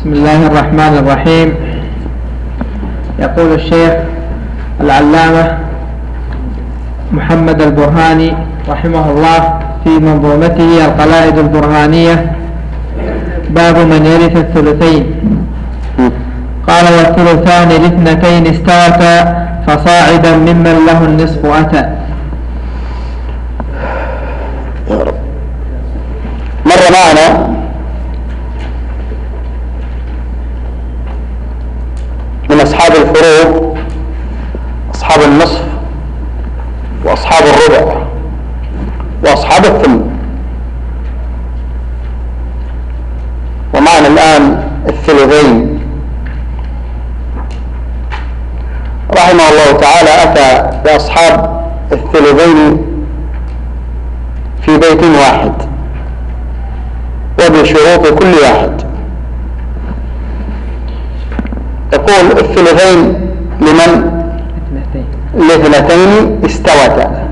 بسم الله الرحمن الرحيم. يقول الشيخ العلامة محمد البرهاني رحمه الله في منظومته القلائد البرهانية: باب من يرث الثلثين. قال: والثلثان لاثنتين استوتا فصاعدا ممن له النصف أتى. يا رب. مر معنا من أصحاب الفروض أصحاب النصف وأصحاب الربع وأصحاب الثمن، ومعنا الآن الثلثين. رحمه الله تعالى أتى بأصحاب الثلثين في بيت واحد وبشروط كل واحد. يقول: الثلثين لمن؟ لاثنتين استوتا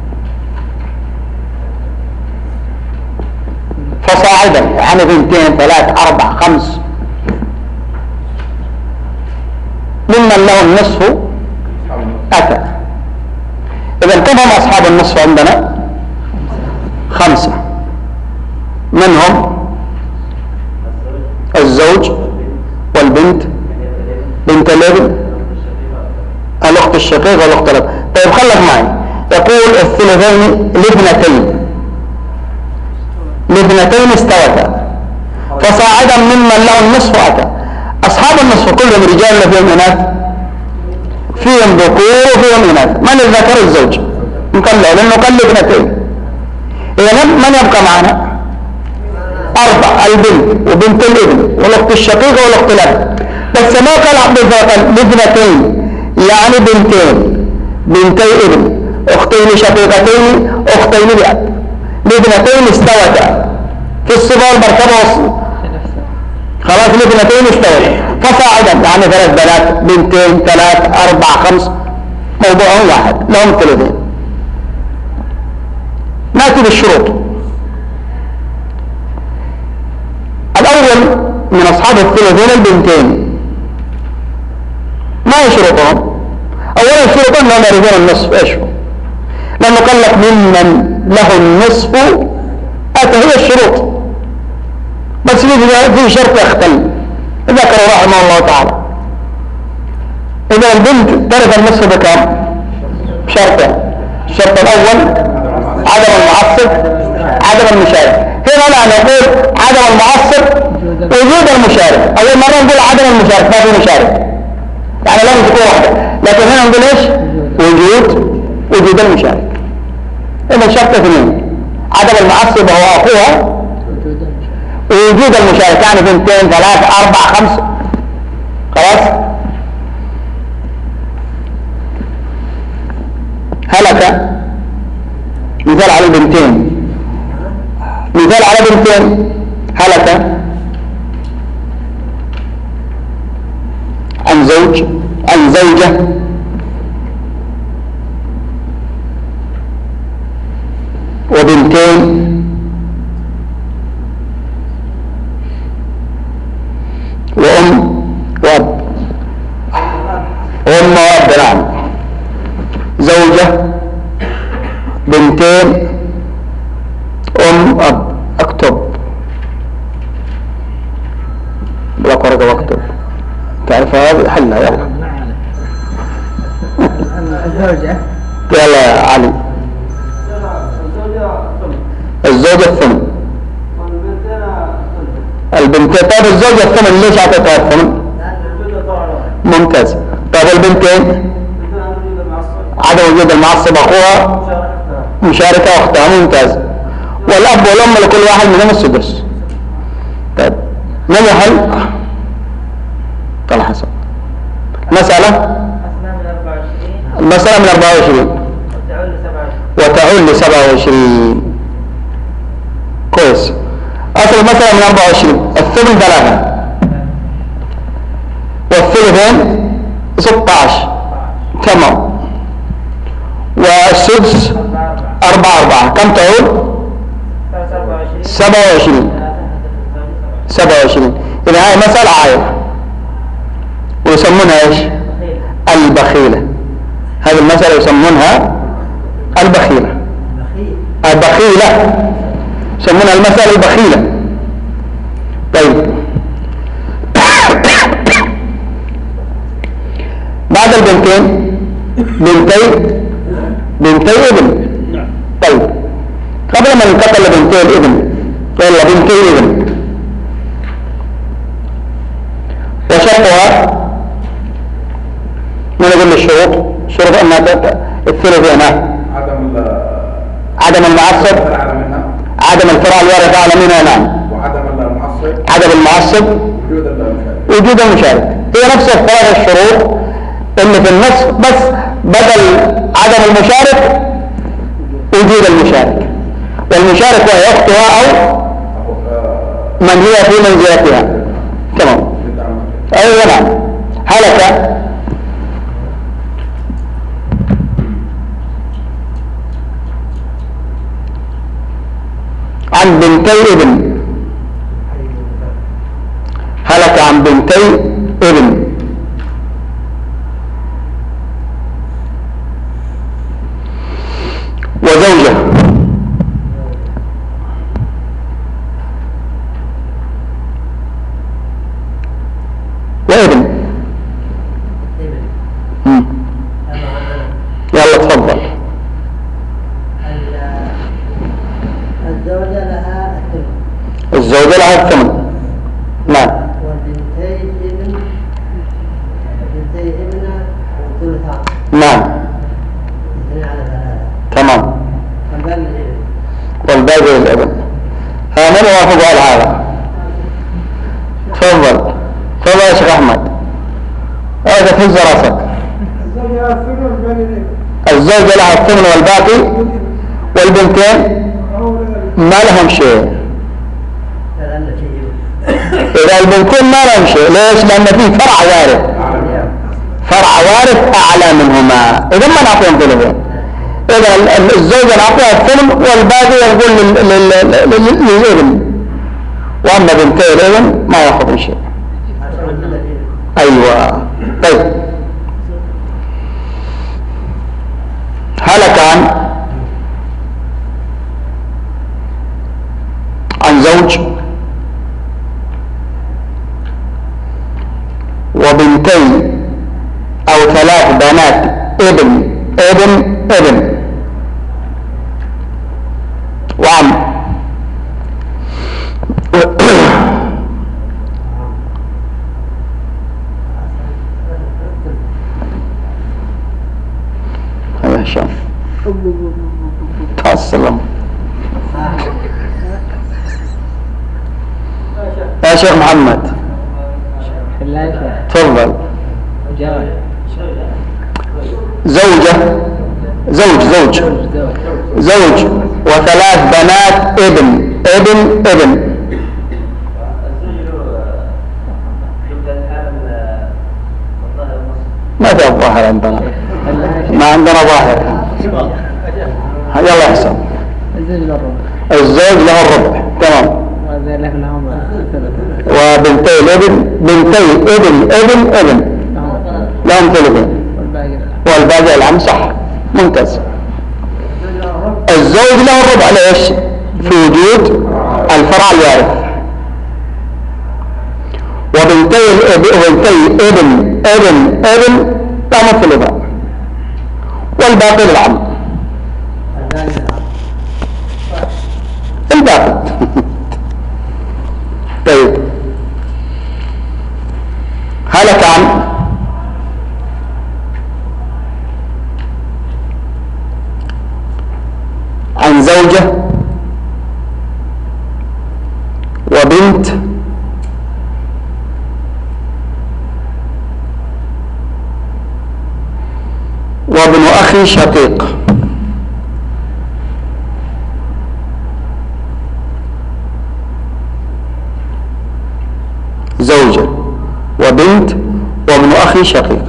فصاعدا، يعني 2 3 4 5 ممن له النصف أتى. إذا كم هم أصحاب النصف عندنا؟ 5. منهم الزوج والبنت، بنت الابن، الأخت الشقيقة والأخت الأب. طيب خلك معي. يقول: الثلثين لاثنتين استوتا فصاعدا ممن له النصف أتى. أصحاب النصف كلهم رجال ولا فيهم إناث؟ فيهم ذكور وفيهم إناث. من الذكر؟ الزوج مكلف، لأنه كل اثنتين. إذا من يبقى معنا؟ 4: البنت وبنت الابن والأخت الشقيقة والأخت الأب. بس ما قال عبد الفضل لاثنتين، يعني بنتي ابن، أختين شقيقتين، أختين لأب. لاثنتين استوتا في الصفة والمرتبة خلاص. لاثنتين استوتا فصاعدا، يعني 3 بنات، 2 3 4 5، موضوعهم واحد، لهم ثلثين. نأتي بالشروط. الأول من أصحاب الثلثين البنتين. ما هي شروطهم؟ أولا شروطهم لهم يرثون النصف. إيش هو؟ لأنه قال لك ممن له النصف أتى، هي الشروط. بس في شرط يختل ذكره رحمه الله تعالى. إذا البنت ترث النصف بكم؟ بشرطين. الشرط الأول عدم المعصب، عدم المشارك. هنا لا نقول عدم المعصب، وجود المشارك. أول مرة نقول عدم المشارك، ما في مشارك، يعني لازم تكون واحدة. لكن هنا نقول ايش؟ وجود المشارك. إذا شرط 2: عدم المعصب هو أخوها، ووجود المشارك، يعني 2 3 4 5. خلاص. هلك مثال على البنتين. مثال على بنتين: هلك عن زوجة وبنتين وأم وأب. أم وأب، نعم. زوجة، بنتين، أم أب. اكتب بلا قرقة واكتب. تعرف هذا؟ حلها يلا. الزوجة يلا يا علي. الزوجة الثمن. البنتين. طيب الزوجة الثمن ليش اعطيتها الثمن؟ ممتاز. طيب البنتين؟ عدم وجود المعصب أخوها، مشاركة أختها. ممتاز. والأب والأم لكل واحد منهم السدس. طيب من يحل؟ طلع حسن. مسألة المسألة من 24 وتعول ل 27. كويس. أصل المسألة من 24. الثمن 3 والثلثين 16. تمام. والسدس 4 كم تعود؟ 27. إذا النهاية مسألة عائلة ويسمونها ايش؟ البخيلة. هذه المسألة يسمونها البخيلة. البخيلة يسمونها المسألة البخيلة. طيب بعد البنتين بنتي ابن. طيب قبل ما ننتقل لبنتي الابن يلا بنتي ابن وشرطها ما نقول الشروط؟ شروط انها الثلثين عدم المعصب، عدم الفرع الوارث اعلى منها، نعم، عدم المعصب، وجود المشارك. هي نفس الثلاث الشروط اللي في النص، بس بدل عدم المشارك وجود المشارك، والمشارك وهي اختها او من هي في منزلتها. تمام. ايوه نعم. هلك عن بنتي ابن، هلك عن بنتي ابن وزوجة وابن. يلا تفضل. الزوجة لها الثمن. نعم. والبنتي ابن والثلثان. نعم. تمام. والباقي للابن. ها من وافق على هذا؟ تفضل تفضل يا شيخ احمد. هذا تهز راسك. الزوجة لها الثمن والباقي، والبنتين ما لهم شيء. إذا البنتين ما لهم شيء، ليش؟ لأن في فرع وارث، فرع وارث أعلى منهما، إذا ما نعطيهم ثلثين. إذا الزوجة نعطيها الثمن والباقي يقول للابن، وأما بنتي الابن ما يأخذ شيء. أيوة. طيب هلك عن زوج وبنتي أو ثلاث بنات ابن وعم. هيا هشام السلام يا شيخ محمد. تفضل. زوج وثلاث بنات ابن. ما في الظاهر عندنا، ما عندنا ظاهر. يلا احسن. الزوج له الربع. تمام. وبنتي الابن، بنتي ابن لهم ثلثين والباقي العم. صح، ممتاز. الزوج له الربع. ليش؟ في وجود الفرع الوارث. وبنتي ابن لهم الثلثين والباقي للعم. الباقي. طيب هلك عن زوجة وبنت وابن أخي شقيق. زوجة وبنت وابن أخي شقيق.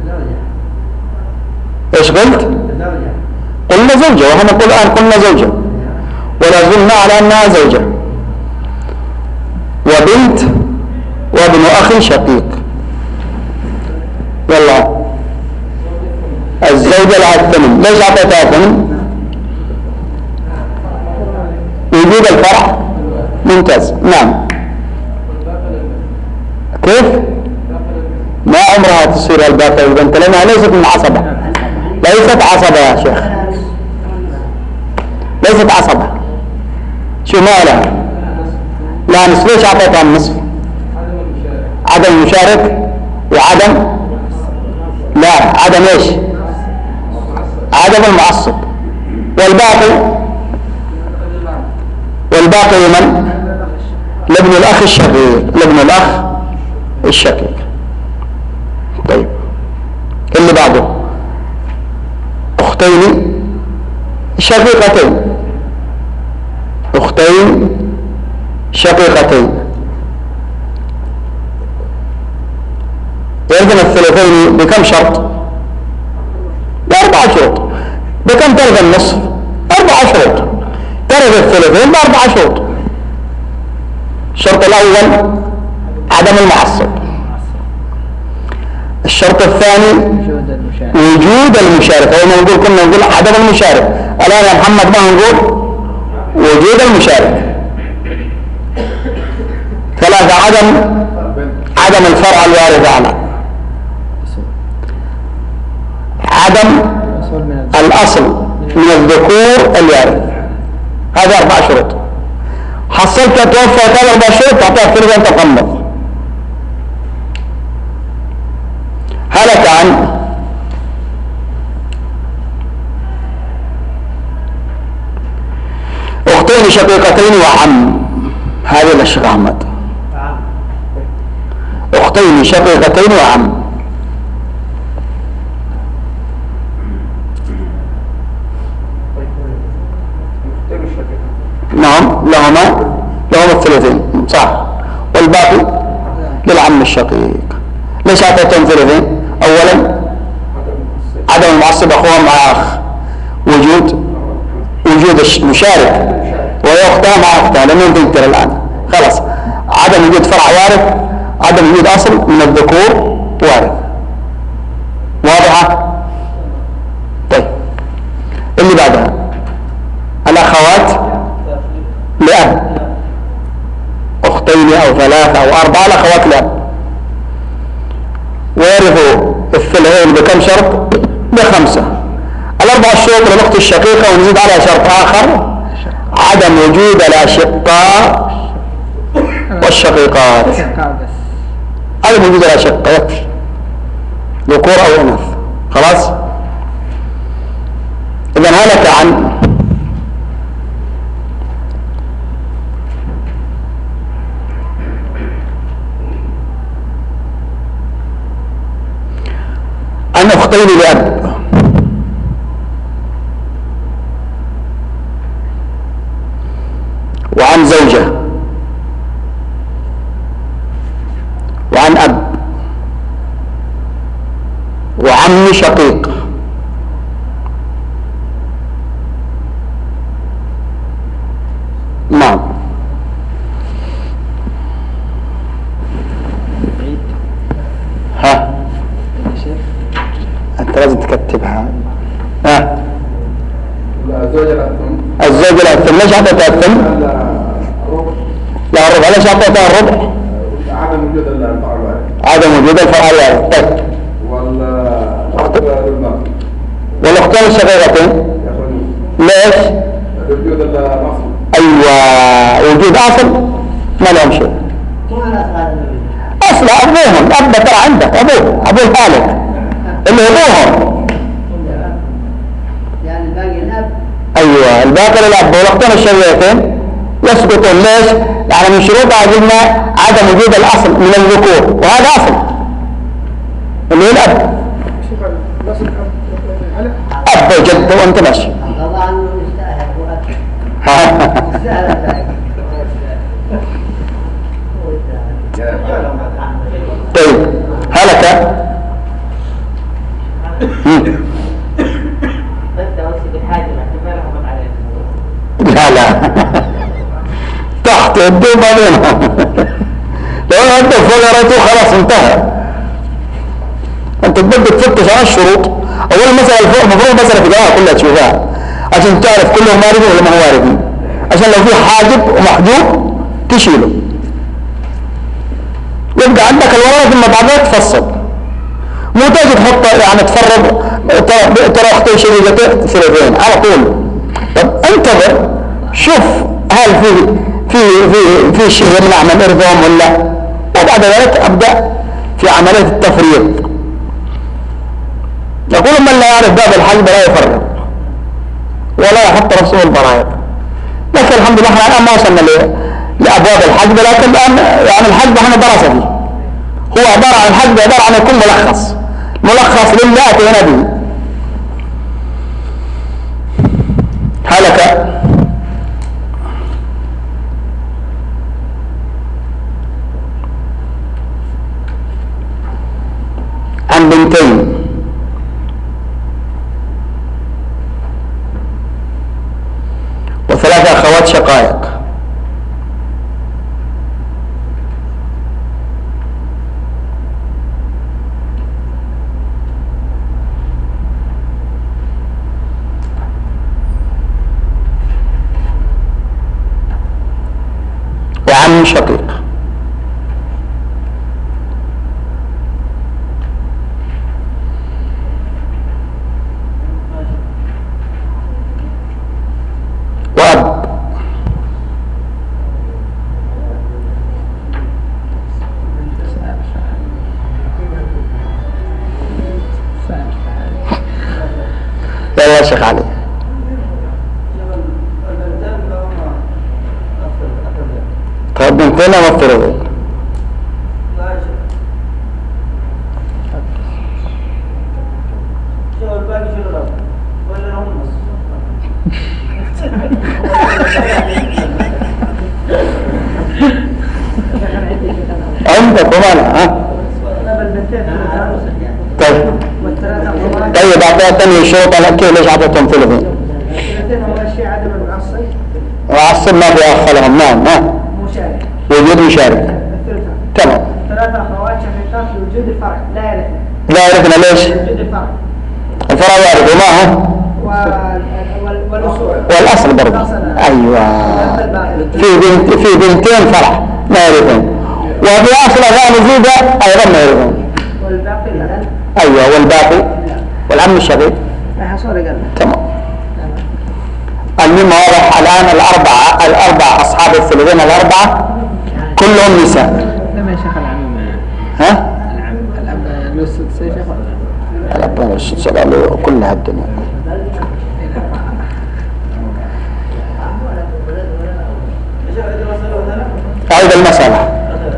ايش قلت؟ قلنا زوجة، وهم الآن قلنا زوجة ولا زلنا على أنها زوجة وبنت أخ شقيق. يلا الزوجة لها الثمن. ليش أعطيتها الثمن؟ وجود الفرع. ممتاز. نعم. كيف؟ ما عمرها تصير الباقي البنت لأنها ليست من عصبة. ليست عصبة يا شيخ، ليست عصبة. شو ما لها؟ لا نصف. ليش أعطيتها النصف؟ عدم المشارك وعدم لا عدم ايش؟ عدم المعصب. والباقي لمن؟ لابن الأخ الشقيق. لابن الأخ الشقيق. طيب اللي بعده أختين شقيقتين. أختين شقيقتين يلزم الثلثين بكم شرط؟ ب4 شروط. بكم ترث النصف؟ 4 شروط. ترث الثلثين ب4 شروط. الشرط الأول عدم المعصب. الشرط الثاني وجود المشارك. كنا نقول عدم المشارك، الآن يا محمد ما نقول وجود المشارك. 3 عدم الفرع الوارث عنه. عدم الأصل من الذكور الوارث. هذا 4 شروط. حصلت توفى 4 شروط تعطيها الثلثين تقمض. هلك عن أختين شقيقتين وعم. هذه الأشياء أحمد. أختين شقيقتين وعم. نعم لهما الثلثين صح، والباقي للعم الشقيق. ليش أعطيتهم ثلثين؟ أولا عدم المعصب أخوها مع أخ، وجود المشارك وهي أختها مع أختها لم تنكر الآن خلاص. عدم وجود فرع وارث، عدم وجود أصل من الذكور وارث. واضحة؟ طيب اللي بعدها الأخوات لأب. أختين أو 3 أو 4 الأخوات لأب ويرثوا الثلثين بكم شرط؟ ب5. 4 الشروط للأخت الشقيقة ونزيد عليها شرط آخر عدم وجود الأشقاء والشقيقات. عدم وجود الأشقاء ذكور أو أنثى. خلاص. إذن هلك عن أختين لأب وعن زوجة وعن أب وعم شقيق. نعم. ها أنت لازم تكتبها. ها الزوجة لها الثمن. ليش أعطيتها الثمن؟ لا الربع. ليش أعطيتها الربع؟ عدم وجود الفرع الوارث. طيب والأختين الشقيقتين ليش؟ وجود الأصل. أيوة وجود أصل ما لهم شيء. أصل أبوهم. أب ترى عندك أبوه الخالق اللي أبوهم. يعني باقي الأب. أيوة الباقي للأب. والأختين الشقيقتين يسقطون. ليش؟ يعني من شروطها قلنا عدم وجود الأصل من الذكور وهذا أصل اللي هو الأب. أب جد وأنت ماشي. الله عنه يستاهل وأكثر. طيب هلك لا تحت الدوم بينهم. لو انت فقرته خلاص انتهى. انت تبدأ تفتش عن الشروط. اول مسألة المفروض مسألة في الجامعة كلها تشوفها عشان تعرف كلهم واردين ولا ما هو واردين، عشان لو في حاجب ومحجوب تشيله. يبقى عندك الورقة ثم بعدها تفصل، مو تجي تحط يعني تفرض ترى اختي شقيقتين ثلاثين على طول. طب انتظر شوف هل في شيء يمنع من ارثهم ولا، وبعد ذلك ابدا في عمليه التفريط. يقول من لا يعرف باب الحجب لا يفرط ولا يحط نفسه البرايض. لكن الحمد لله احنا الان ما وصلنا لابواب الحجب، لكن الان يعني الحجب احنا درسه فيه، هو عباره عن الحجب عباره عن يكون ملخص لله اتينا به. هلك عن بنتين وثلاث أخوات شقائق وعم شقيق. وأب يا شيخ علي. طيب بنتين مفترضين. عندك ومانا طيب اعطيها تنوي الشروط على كيف ليش اعطيتهم ثلثين؟ اول شيء عدم المعصب. وعصب ما بيأخلهم. نعم مشارك. وجود مشارك. تمام. ثلاثة أخوات شقيقات لوجود الفرع لا يرثن. لا يرثن ليش؟ وجود الفرع. الفرع وارد وما هو؟ والأصول. والأصل برضه. أيوة. في بنتين فرع ما يرثن، وفي أصل أخوان زوجة أيضا ما يرثن. والباقي العم. أيوة والباقي والعم الشقيق. تمام. المهم واضح الآن الأربعة أصحاب الثلثين الأربعة كلهم نساء. لما يا شيخ العم ها؟ الأب له السدس يا شيخ ولا؟ الأب له السدس له كلها الدنيا. أعيد المسألة.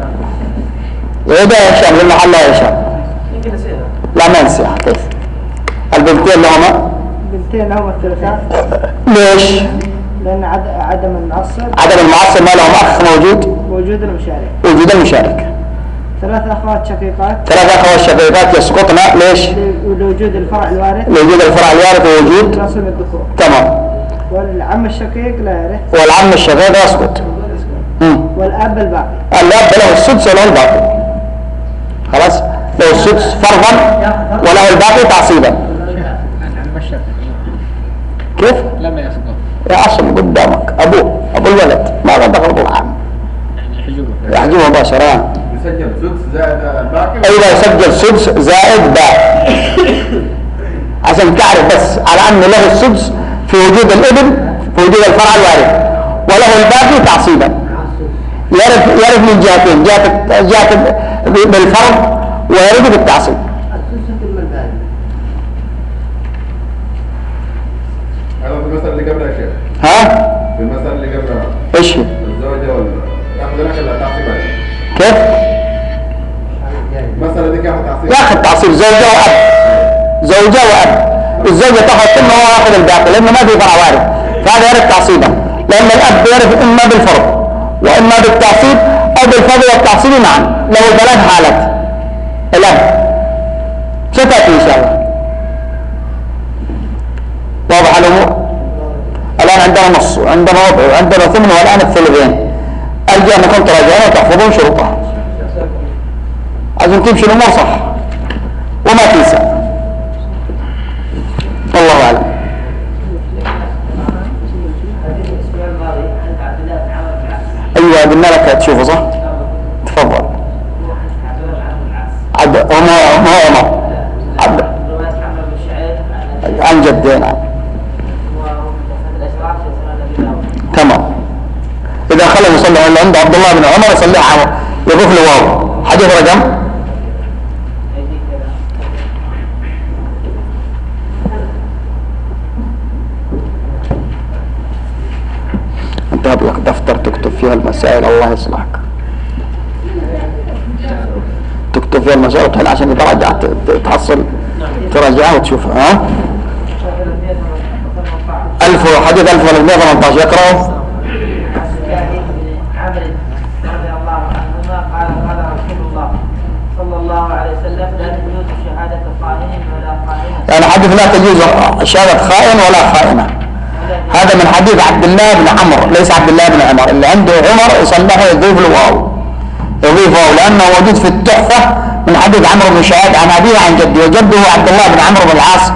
يا هشام لما حل يا هشام. لا ما نسيها. كيف؟ البنتين لهما؟ بنتين لهما الثلثان. ليش؟ لأن عدم المعصب. عدم المعصب ما لهم أخ موجود؟ وجود المشارك. وجود المشارك. ثلاث أخوات شقيقات. ثلاث أخوات شقيقات يسقطن ليش؟ لوجود الفرع الوارث. لوجود الفرع الوارث ووجود نصيب الذكور. تمام. والعم الشقيق لا يرث. والعم الشقيق يسقط. والأب الباقي. الأب له السدس وله الباقي. خلاص؟ له السدس فرضا وله الباقي تعصيبا. العم الشقيق كيف؟ لما يسقط يا أصل قدامك أبو الولد ما دخل بالعام يحجبه مباشرة. يسجل سدس زائد الباقي. أيضا يسجل سدس زائد باقي عشان تعرف بس على أن له السدس في وجود الابن في وجود الفرع الوارث، وله الباقي تعصيبا. يرث من جهتين، جهة بالفرض ويرث بالتعصيب. هذا في المسألة اللي قبلها يا شيخ. ها؟ في المسألة اللي قبلها. ايش هي؟ الزوجة ولا ياخذ لك التعصيب عليه. كيف؟ المسألة دي كيف تعصيب؟ ياخذ تعصيب زوجة وأب. الزوجة تاخذ ثم هو ياخذ الباقي لأنه ما في فرع وارث، فهذا يرث تعصيبا، لأن الأب يرث إما بالفرض وإما بالتعصيب أو بالفرض والتعصيب معا. له ثلاث حالات الأب ستأتي إن شاء الله. واضح الأمور؟ الآن عندنا نص وعندنا ربع وعندنا ثمن والآن الثلثين. أرجو أنكم تراجعون وتحفظون شروطها. لازم تمشي الامور صح وما تنسى. والله اعلم. ايوه قلنا لك تشوفه صح. تفضل. عبد عمر عبد عن جد. نعم تمام. اذا خلوا يصلي عند عبد الله بن عمر يصلي يضيف له واو. حديث رقم انتهب لك دفتر تكتب فيها المسائل. الله يصلحك. تكتب فيها المسائل وتحل عشان اذا رجعت تحصل تراجعها وتشوفها. ها حديث 1318 يقرأه. يعني حديث لا تجوز شهادة خائن ولا خائنة. هذا من حديث عبد الله بن عمرو ليس عبد الله بن عمر. اللي عنده عمر يصلحه يضيف له واو. يضيف واو لأنه موجود في التحفة من حديث عمرو بن شهاد عن أبيه عن جده وجده عبد الله بن عمرو بن العاص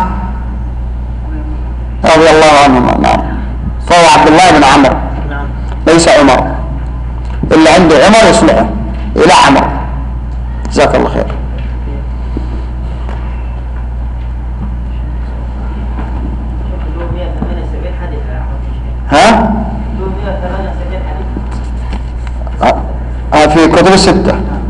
رضي الله عنهما. نعم فهو عبد الله بن عمرو ليس عمر. اللي عنده عمر يصلحه إلى عمر. جزاك الله خير. ها؟ في كتب الستة.